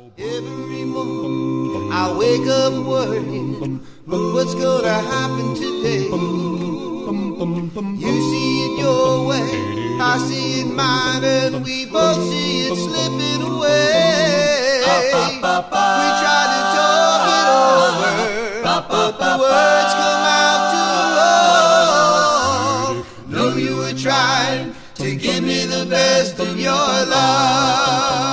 Every morning I wake up worrying what's gonna happen today. You see it your way, I see it mine, and we both see it slipping away. We try to talk it over, but the words come out too wrong. Know you were trying to give me the best of your love.